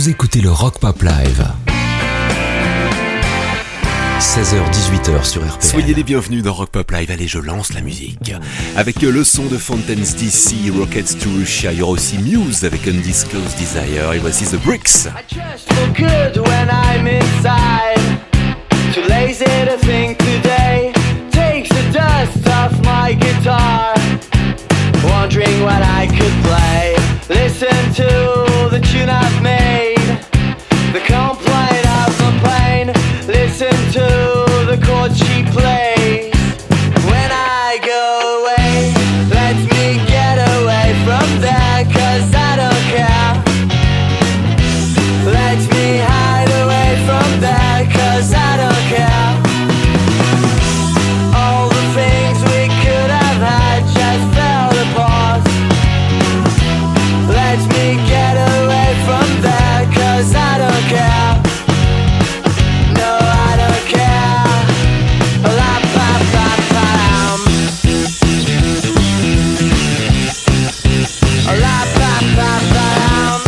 Vous écoutez le Rock Pop Live. 16h-18h sur RPL. Soyez les bienvenus dans Rock Pop Live. Allez, je lance la musique. Avec le son de Fountains DC, Rockets to Russia. Il y aura aussi Muse avec Undisclosed Desire. Et voici The Bricks. I just feel good when I'm inside. Too lazy to think today. Takes the dust off my guitar. Wondering what I could play. Listen to the tune I've made. The complaint of my pain. Listen to the chords she plays. When I go away, let me get away from there, 'cause I don't care. Let me hide away from there, 'cause I don't care. All the things we could have had just fell apart. Let me get away from there, 'cause I don't care. No, I don't care. La pa pa pam. La pa pa pam.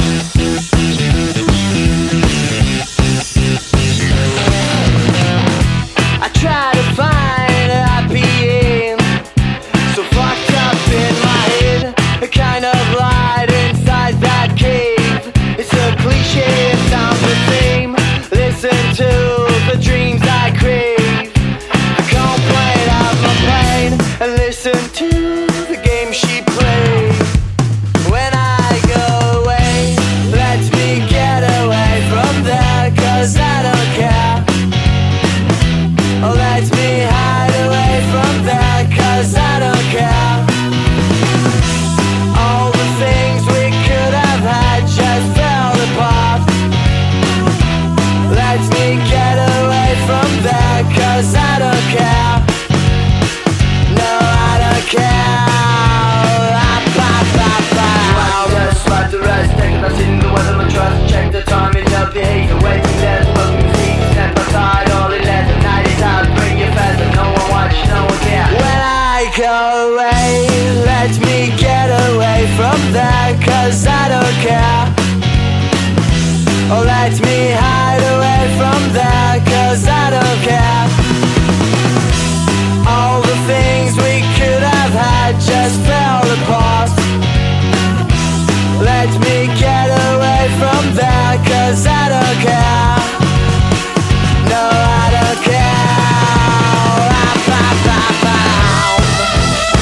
I try to find a happy end. So fucked up in my head. A kind of light inside that cave. It's a cliche, it sounds the same. Listen to the dreams I crave. The complaint of my pain. And listen to the game she plays. When I go away, let me get away from there, 'cause I don't care. Oh, let me hide away from there, 'cause I don't care. All the things we could have had just fell apart. Let me get away from there, 'cause I don't care. No, I don't care. Just like the rest, taking us in the weather and trust. Check the time, it's up the heat. Waiting there, smoking the seat. Step aside, all in there. The night is out, bring your feather. No one watch, no one care. When I go away, let me get away from there, 'cause I don't care. Oh, let me hide away from there, 'cause I don't care. All the things we could have had just fell apart. Let me get away from there, 'cause I don't care. No, I don't care.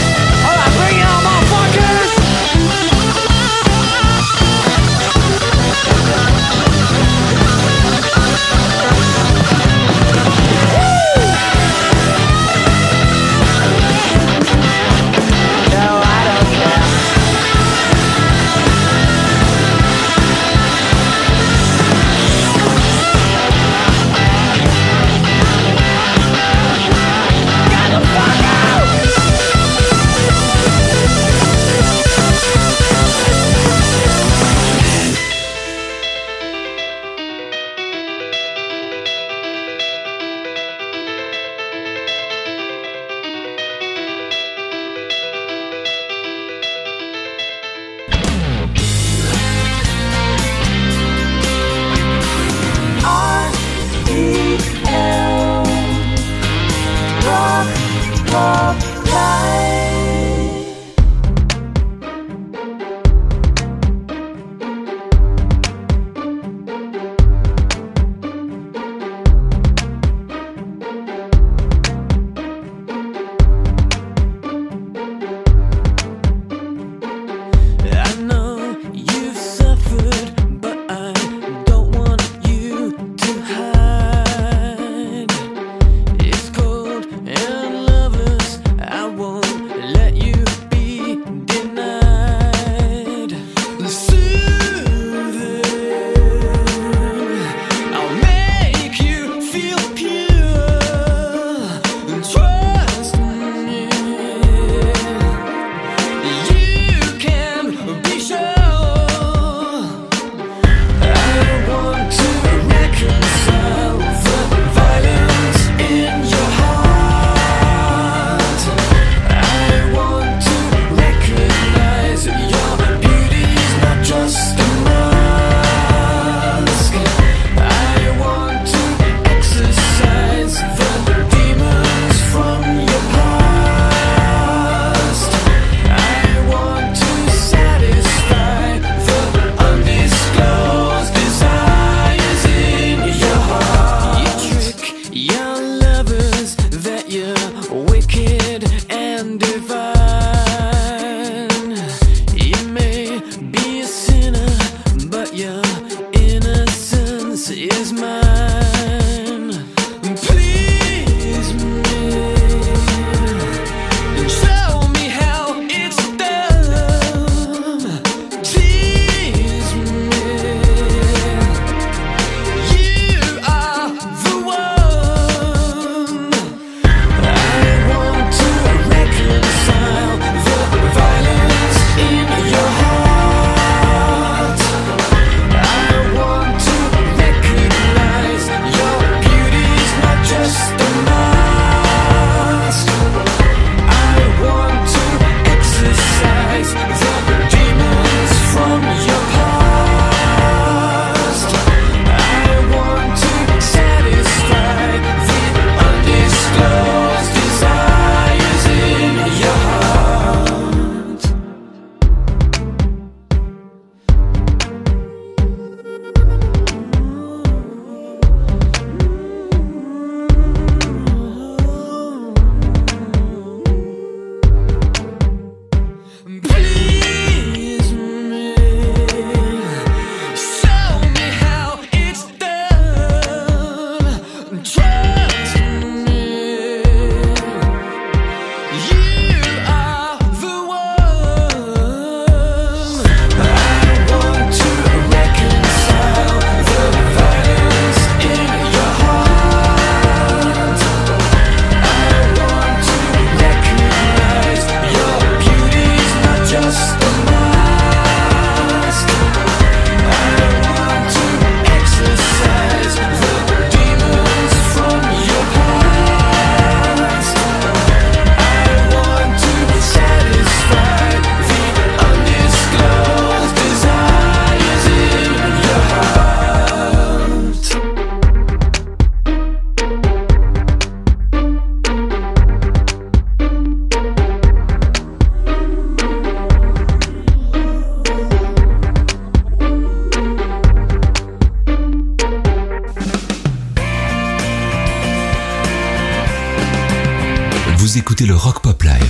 Vous écoutez le Rock Pop Live.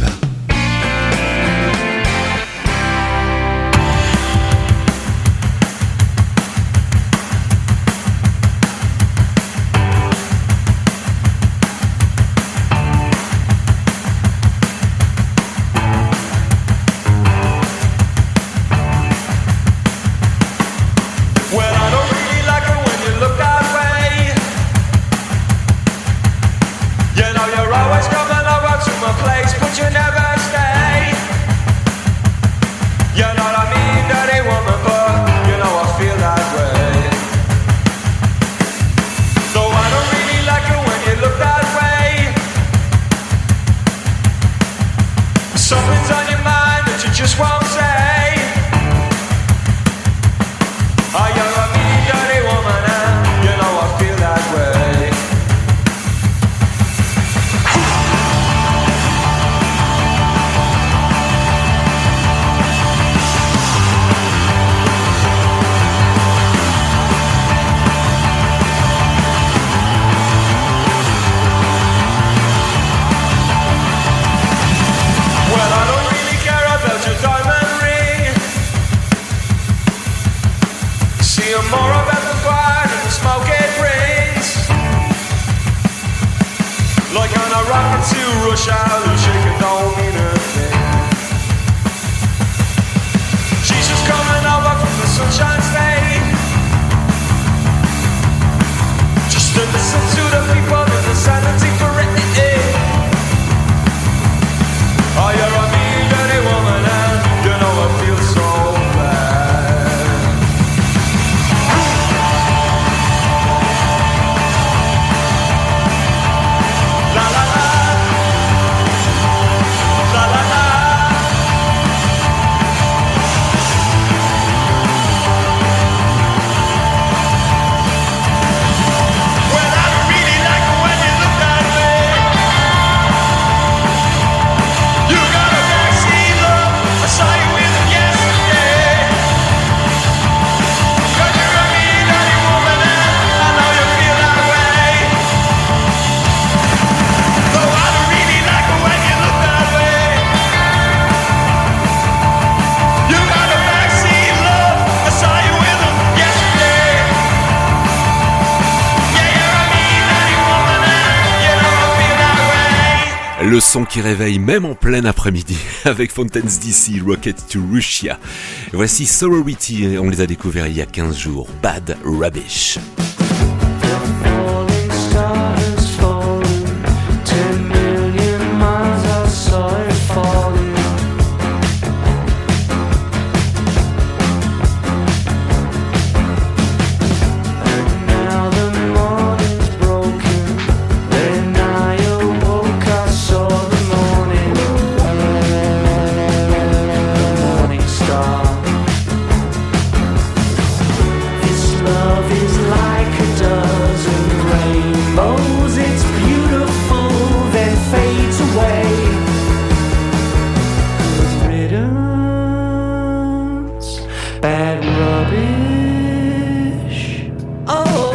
Le son qui réveille même en plein après-midi avec Fountains DC, Rocket to Russia. Voici Sorority, on les a découverts il y a 15 jours. Bad Rubbish. Love is like a dozen rainbows. It's beautiful, then fades away with riddance, bad rubbish. Oh.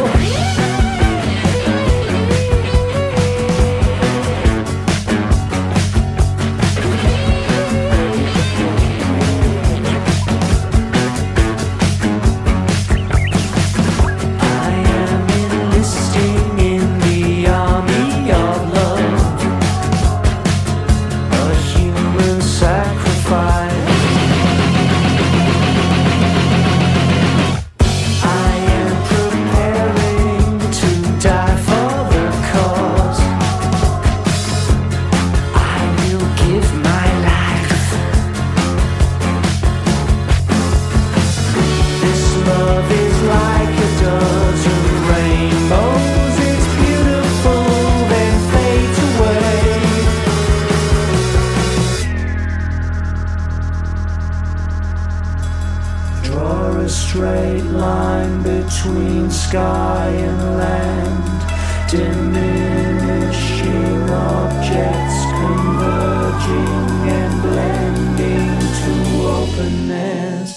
straight line between sky and land, diminishing objects converging and blending to openness.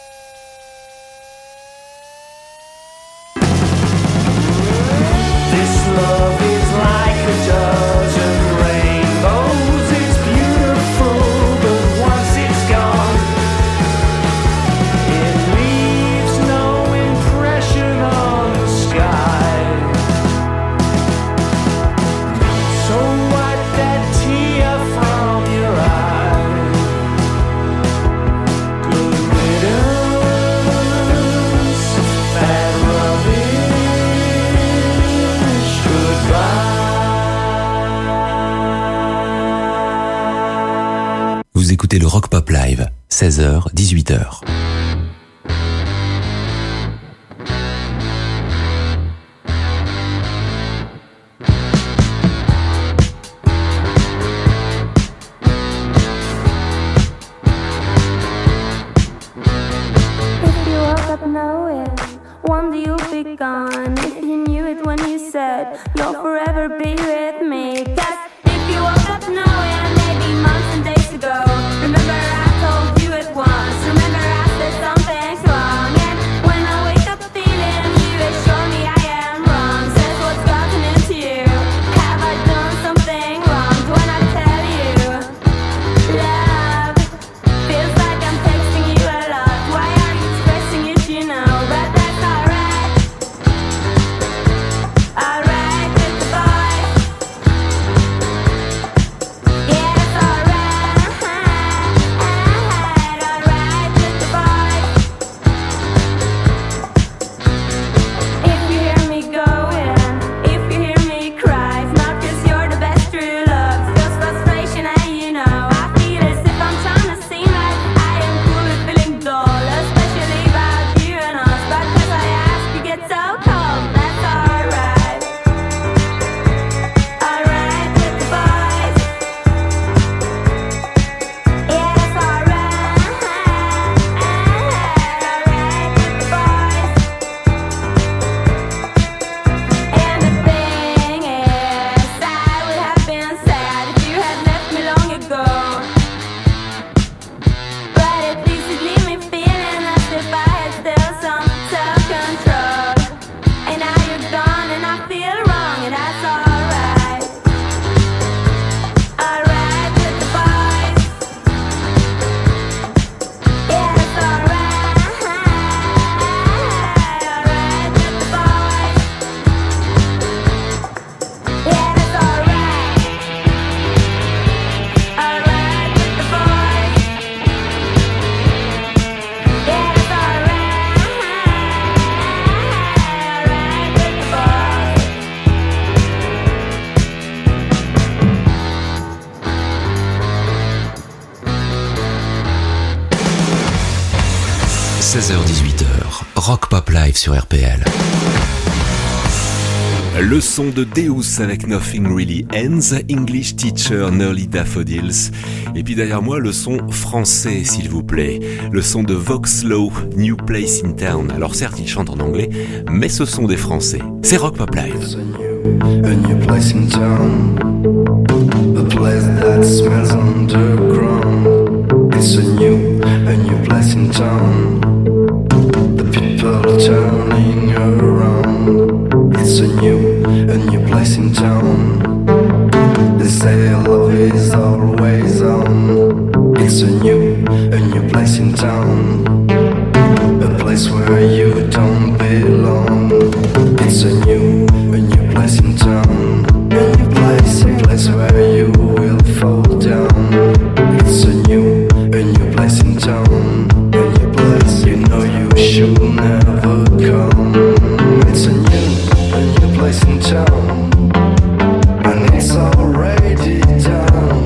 This love is like a dozen rainbows. It's beautiful, but once it's gone, it leaves no impression on the sky. So wipe that tear from your eye. Good riddance, bad rubbish, goodbye. Vous écoutez le Rock Pop Live, 16h, 18h. If you woke up knowing, one day you'll be gone. If you knew it when you said you'll forever be with me. 'Cause if you woke up knowing, maybe months and days ago, remember I told you it once. Remember I said something's wrong. And when I wake up feeling you assure me I am wrong. Says what's gotten into you. Have I done something wrong when I tell you love feels like I'm texting you a lot? Why are you expressing it, you know? But that's alright. Alright with the boys. Yeah, that's alright. Alright with the boys. If you hear me going, if you hear me cry, it's not 'cause you're the best true love. It's just frustration and you know I feel as if I'm trying to seem like I am cool and feeling dull, especially about you and us. But 'cause I ask you get so cold, that's alright. Alright with the boys. Yeah, that's alright. Alright with the boys. And the thing is, I would have been sad if you had left me long ago. But at least it leave me feeling as if I had still some self-control. And now you're gone and I feel wrong, and that's alright. Alright with the boys. Yeah, that's alright. Alright with the boys. Yeah, that's alright. Alright with the boys. Yeah, that's alright. Alright with the boys. 16h-18h, Rock Pop Live sur RPL. Le son de Deus avec Nothing Really Ends, English Teacher, Nearly Daffodils. Et puis derrière moi, le son français, s'il vous plaît. Le son de Voxlow, New Place in Town. Alors certes, ils chantent en anglais, mais ce sont des Français. C'est Rock Pop Live. A new place in town, a place that smells underground. It's a new place in town. The people are turning around. It's a new place in town. They say love is always on. It's a new place in town. A place where you don't belong. It's a new place in town. A place where you will fall down. It's a new place in town. A new place you know you should never come. It's a new place in town, and it's already down.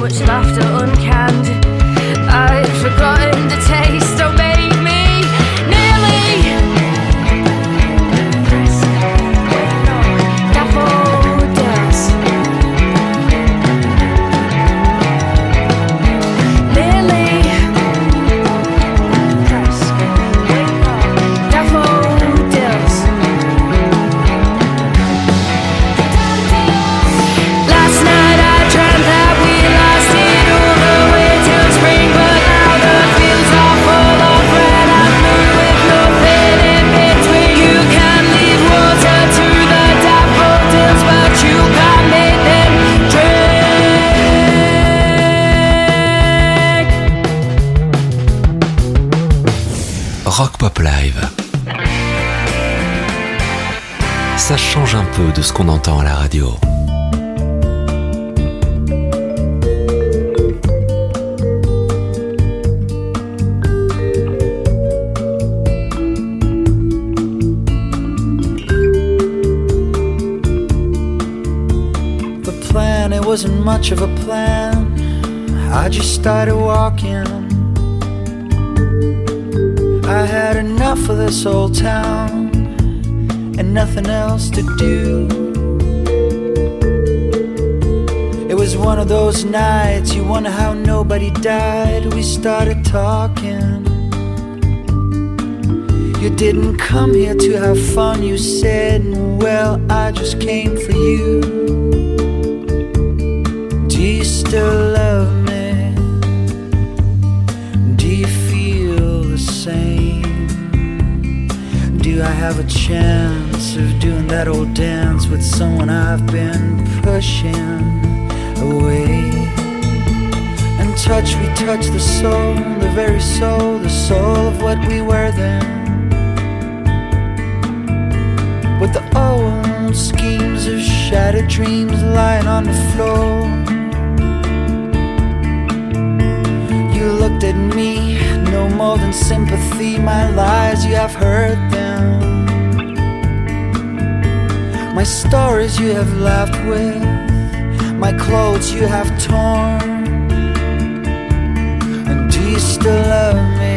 much laughter uncanned. I've forgotten the taste, don't make me nearly daffodils. Nearly daffodils. Last night I dreamt that we lasted all the way till spring, but now the fields are full of red and blue with nothing in between. You can lead water to the daffodils, but you can't make them drink. Rock Pop Live. Ça change un peu de ce qu'on entend à la radio. The plan, it wasn't much of a plan. I just started walking. I had enough of this old town and nothing else to do. It was one of those nights you wonder how nobody died. We started talking. You didn't come here to have fun, you said. Well, I just came for you. Do you still love me? Do you feel the same? Do I have a chance of doing that old dance with someone I've been pushing away? And touch, we touch the soul, the very soul, the soul of what we were then. With the old schemes of shattered dreams lying on the floor. You looked at me, no more than sympathy. My lies, you have heard them. My stories you have laughed with. My clothes you have torn. And do you still love me?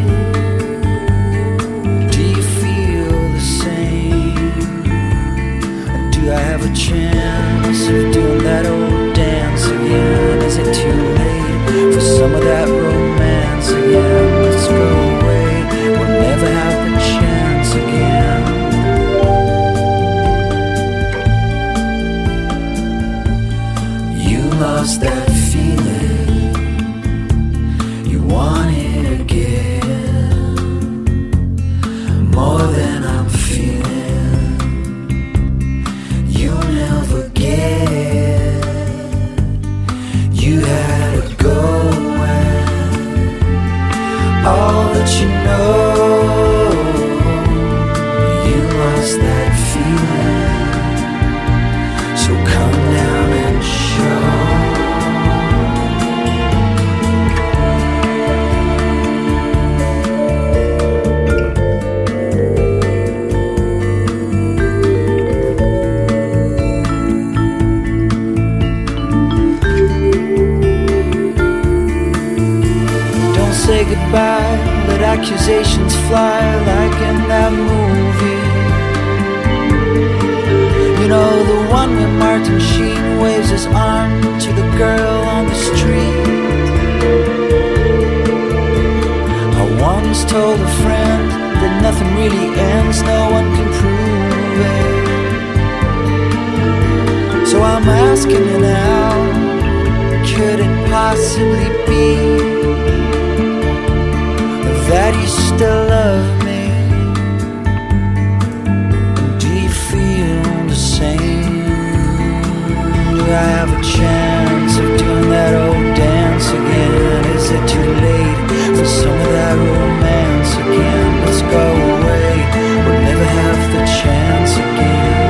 Do you feel the same? And do I have a chance of doing that old dance again? Is it too late for some of that romance again? Let's go away, we'll never have the chance again. You lost that feeling, you want it again, more than I'm feeling. You never get. You had to go and all that you know. You lost that feeling, so come down and show. Say goodbye, let accusations fly like in that movie. You know, the one where Martin Sheen waves his arm to the girl on the street. I once told a friend that nothing really ends, no one can prove it. So I'm asking you now, could it possibly be that you still love me? Do you feel the same? Do I have a chance of doing that old dance again? Is it too late for some of that romance again? Let's go away, we'll never have the chance again.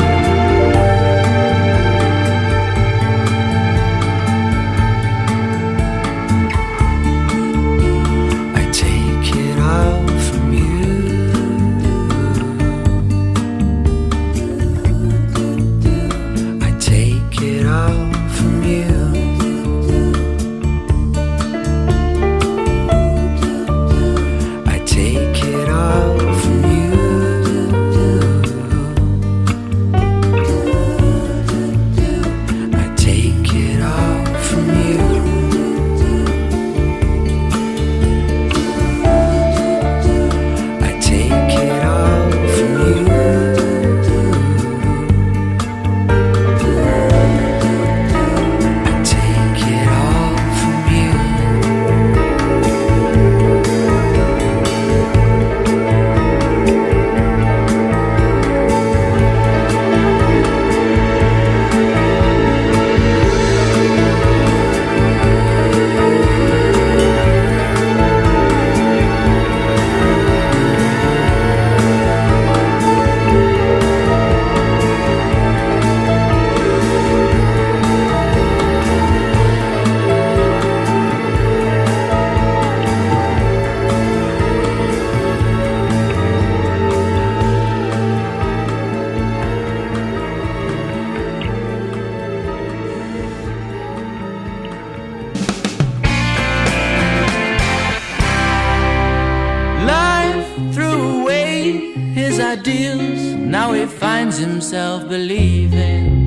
he finds himself believing.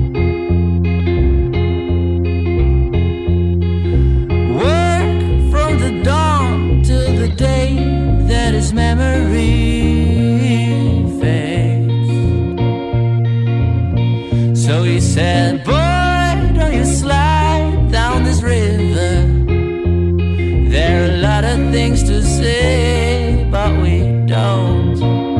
The dawn till the day that his memory fades. So he said, boy, don't you slide down this river. There are a lot of things to say, but we don't.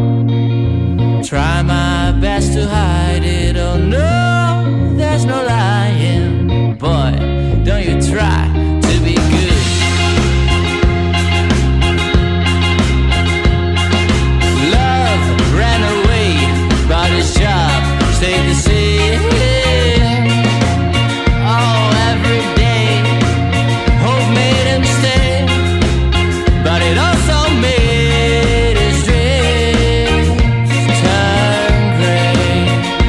Try my best to hide it, oh no, there's no lying. Boy, don't you try to be good. His job stayed the same. Oh, every day hope made him stay, but it also made his dreams turn gray.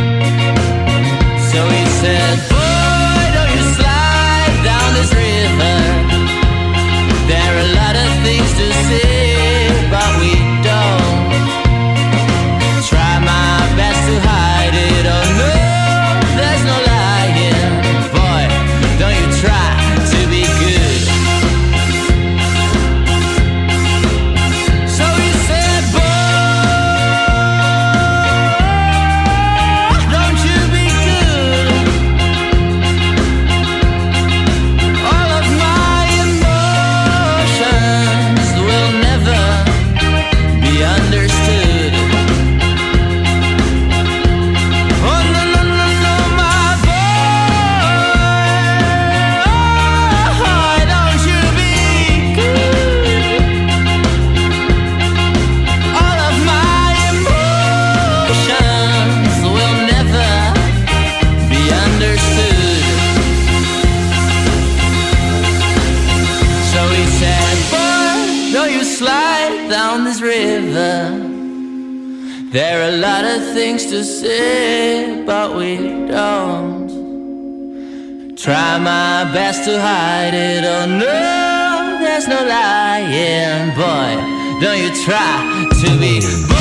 So he said, boy, don't you slide down this river. There are a lot of things to say, but we don't. Try my best to hide it, oh no, there's no lying. Boy, don't you try to be good. So he said, boy, don't you be good. All of my emotions will never be understood. Slide down this river. There are a lot of things to say, but we don't. Try my best to hide it, oh no, there's no lying. Boy, don't you try to be boy.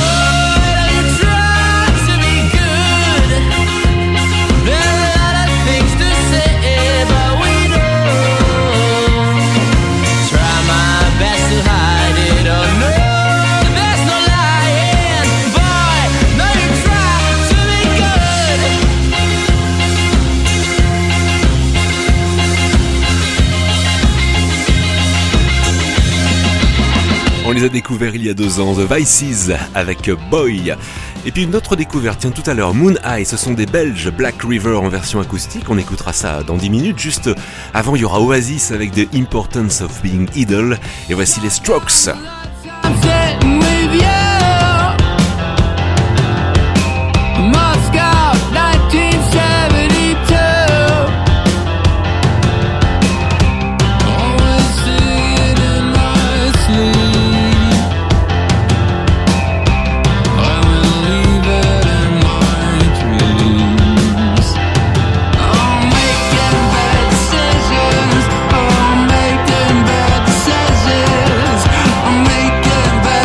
On les a découverts il y a 2 ans, The Vices avec Boy. Et puis une autre découverte, tiens, tout à l'heure, Moon Eye, ce sont des Belges, Black River en version acoustique, on écoutera ça dans 10 minutes. Juste avant, il y aura Oasis avec The Importance of Being Idle. Et voici les Strokes. Bad decisions, I'm making bad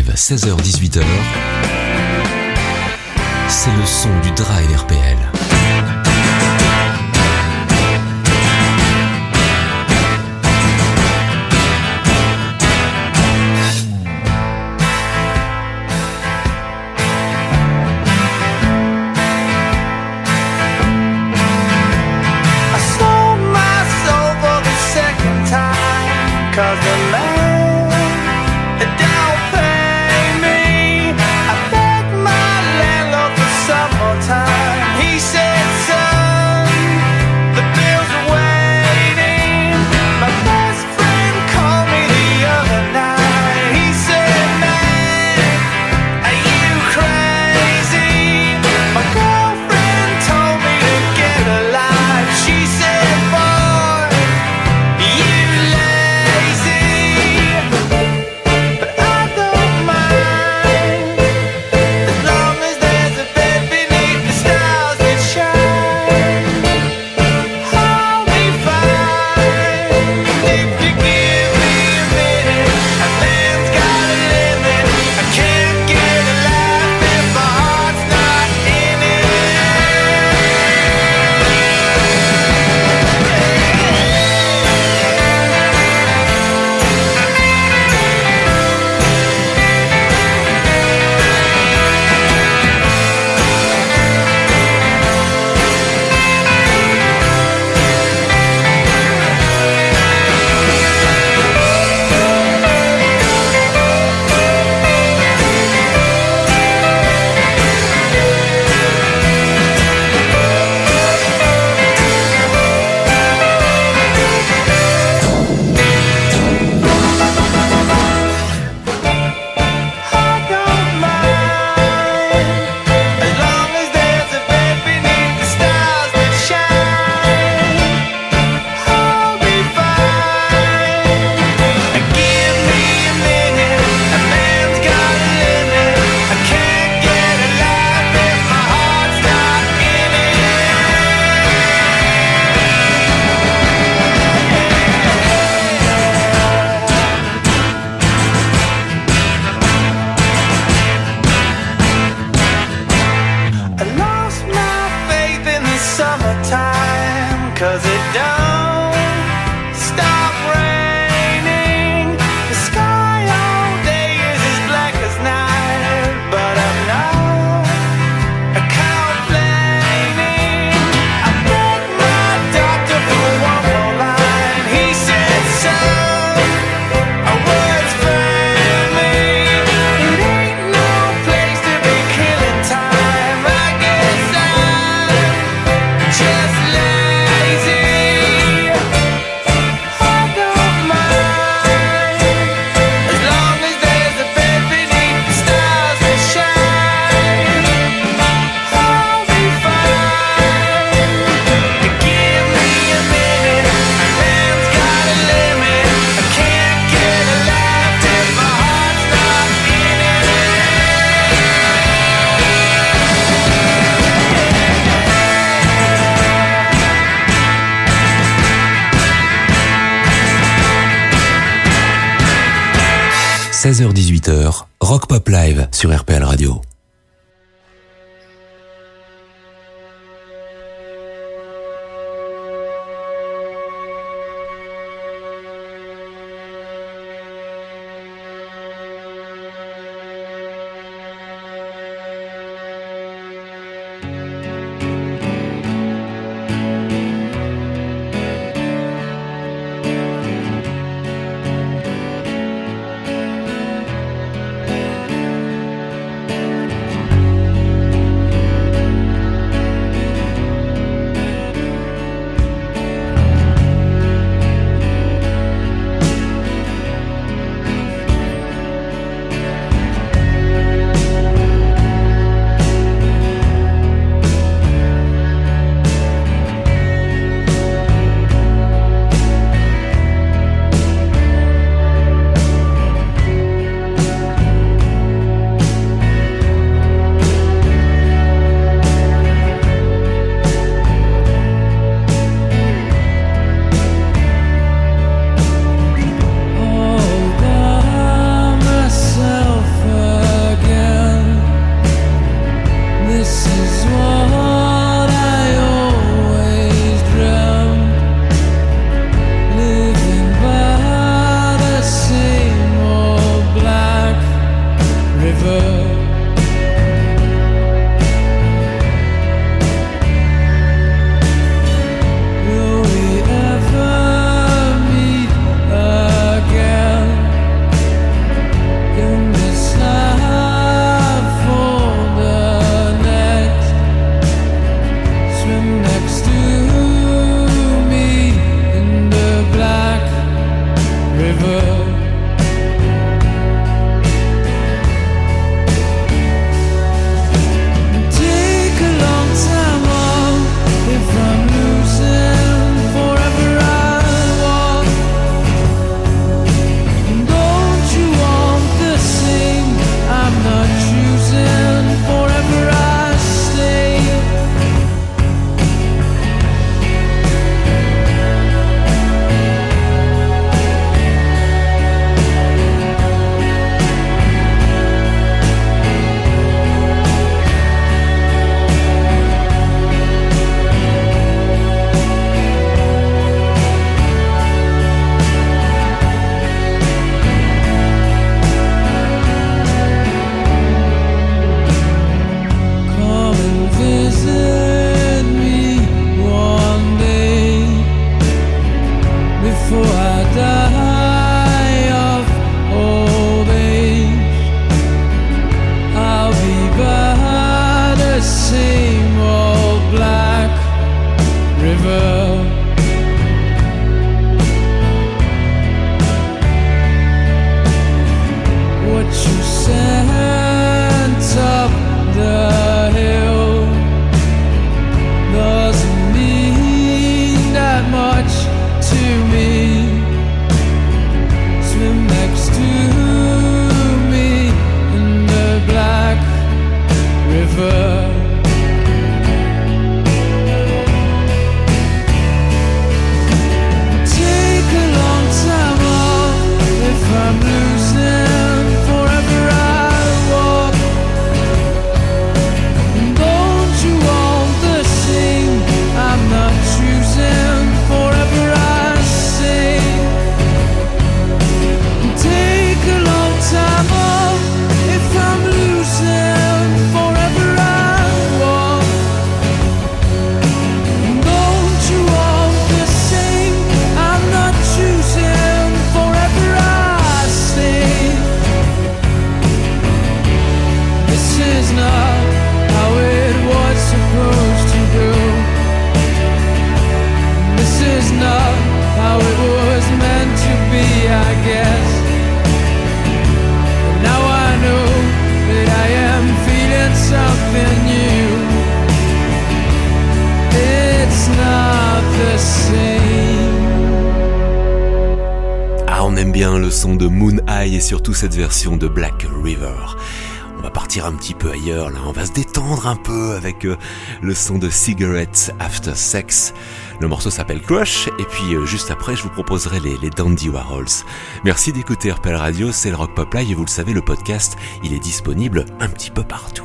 Live, 16h-18h, c'est le son du Drive RPL. Cause the man don't pay me. I begged my landlord for some more time. He said, son, the bills are waiting. My best friend called me the other night. He said, man, are you crazy? My girlfriend told me to get alive. She said, boy, you cause it don't stop raining. The sky all day is as black as night, but I'm not complaining. I begged my doctor for one more line. He said, son, a word's family. It ain't no place to be killing time. I guess I'm just « 16h-18h, Rock Pop Live sur RPL Radio. aime bien le son de Moon Eye et surtout cette version de Black River. On va partir un petit peu ailleurs, là, on va se détendre un peu avec le son de Cigarettes After Sex. Le morceau s'appelle Crush, et puis juste après, je vous proposerai les Dandy Warhols. Merci d'écouter RPL Radio, c'est le Rock Pop Live, et vous le savez, le podcast, il est disponible un petit peu partout.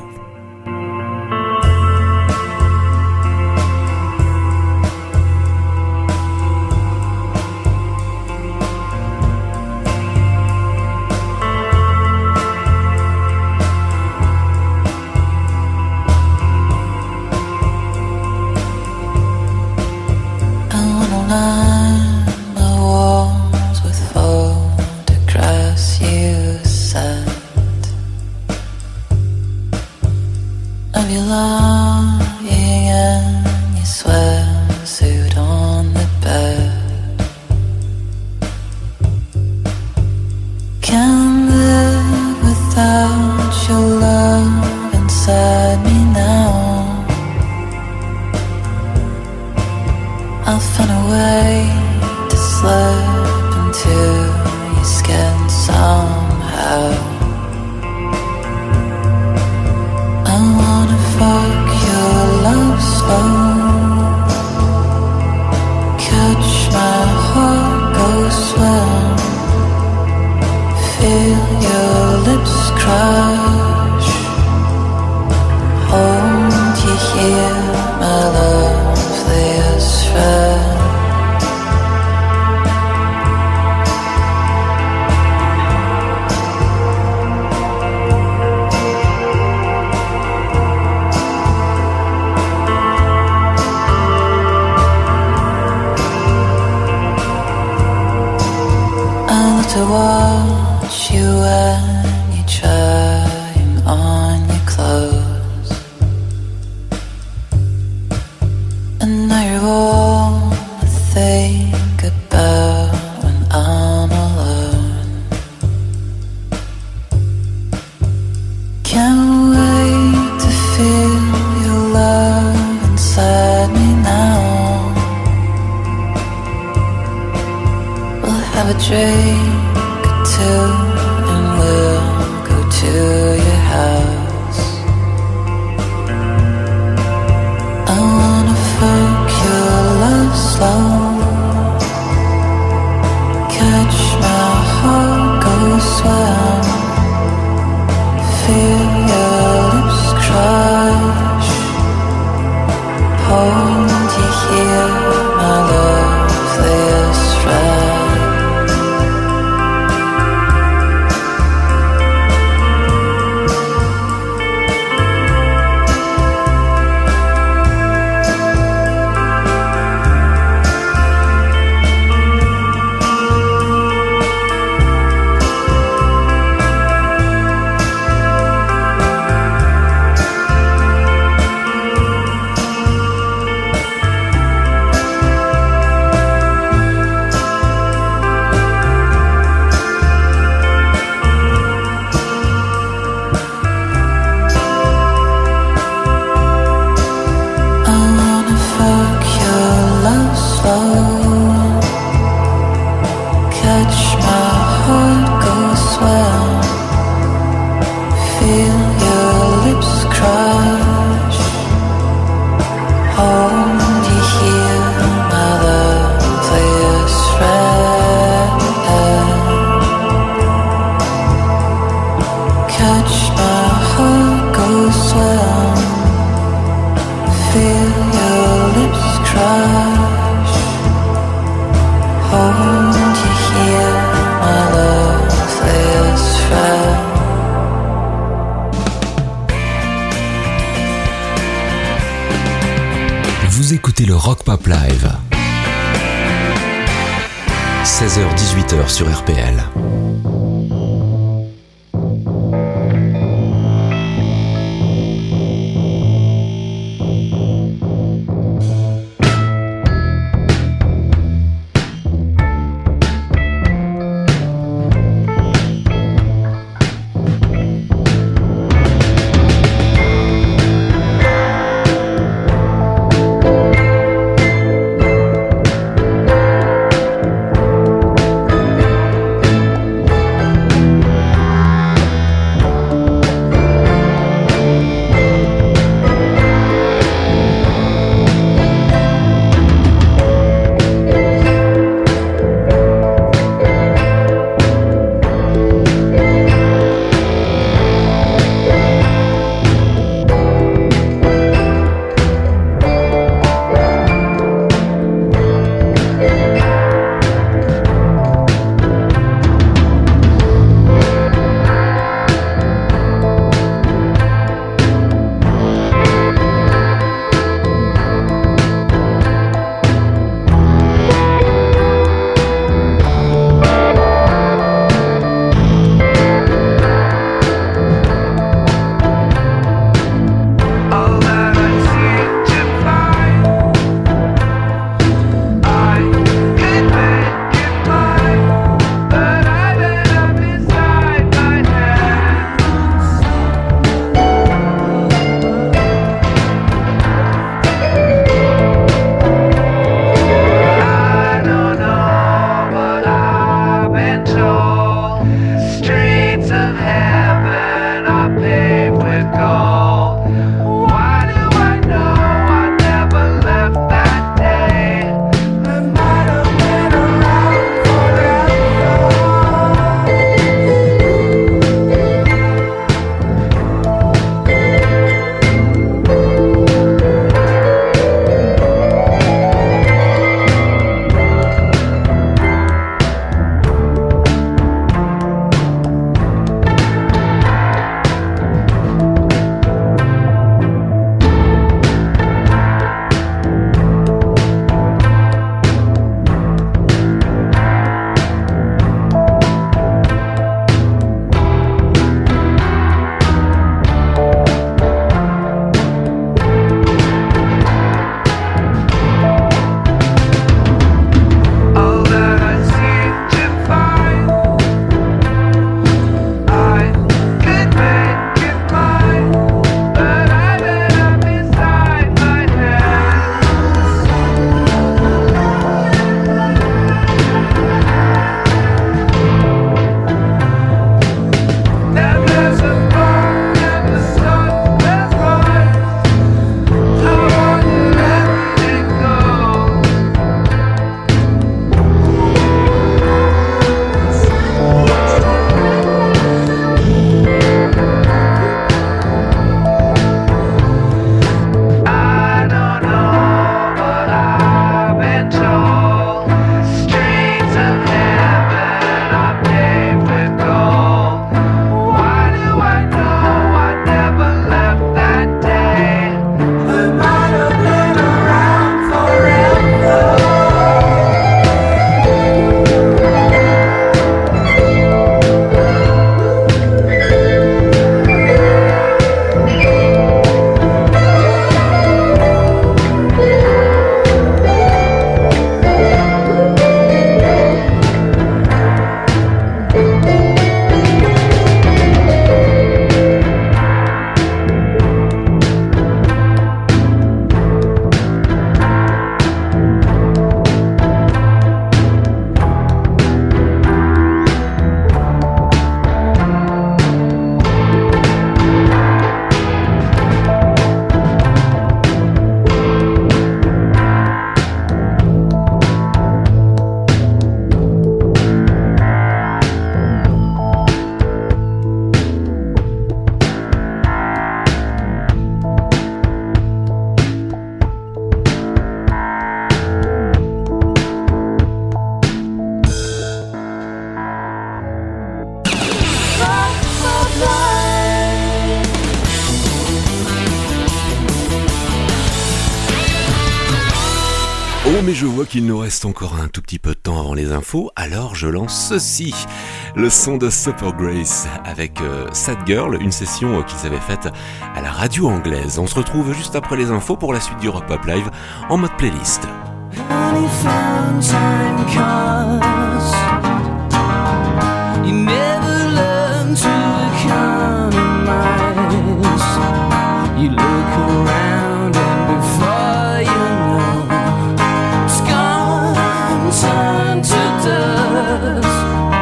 Vous écoutez le Rock Pop Live. 16h-18h sur RPL. je vois qu'il nous reste encore un tout petit peu de temps avant les infos, alors je lance ceci. Le son de Super Grace avec Sad Girl, une session qu'ils avaient faite à la radio anglaise. On se retrouve juste après les infos pour la suite du Rock Pop Live en mode playlist. Honey found time cause you never learn to economize. You look around and before you know it's gone, turned to dust.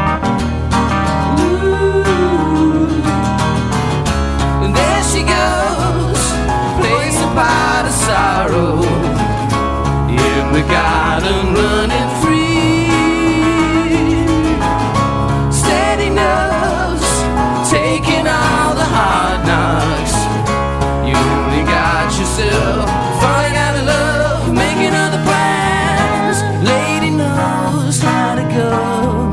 Ooh. And there she goes, place apart of sorrow in the garden, running free. Steady nerves, taking all the hard knocks. You only got yourself, falling out of love, making other plans. Lady knows how to go,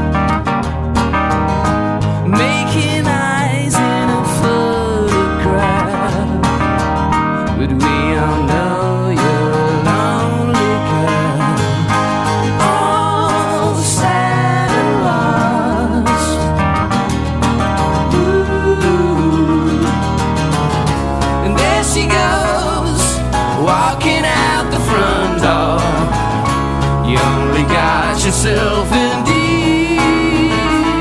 making eyes in a photograph. But we all know you're a lonely girl, all sad and lost. Ooh. And there she goes, walking out the front door. You only got yourself indeed.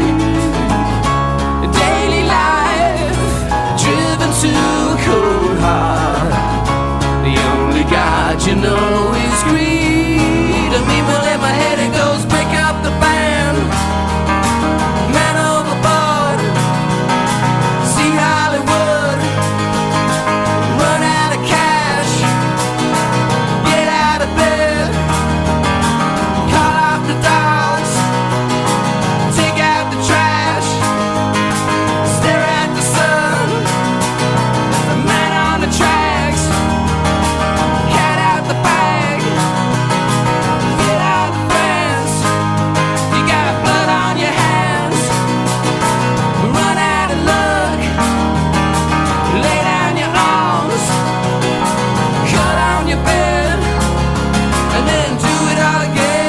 Daily life, driven to a cold heart. The only God you know is greed. I mean, well, in my head it goes, pick up the band, man overboard, see Hollywood, run out of cash, get out of bed, call off the dogs, take out the trash, stare at the sun, the man on the tracks, cat out the bag, get out the fence, you got blood on your hands, run out of luck, lay down your arms, cut on your bed, and then do it all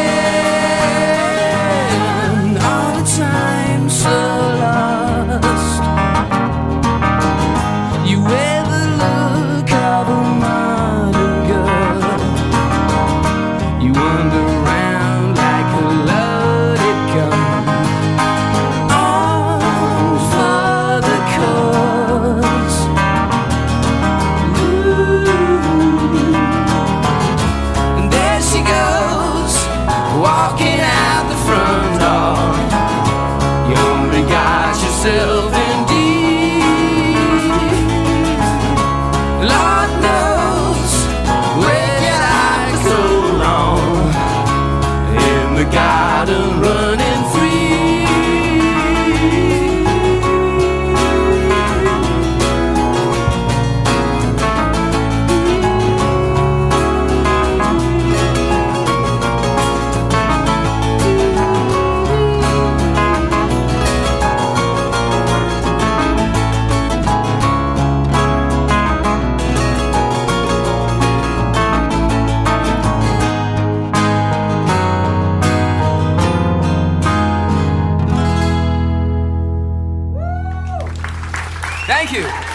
again. All the time so lost, you wear the look of a modern girl. You wander around like a loaded gun, armed for the cause. Ooh. And there she goes, walking out the front door. You only got yourself indeed. Lord knows where did I go wrong, in the garden running free. Thank you.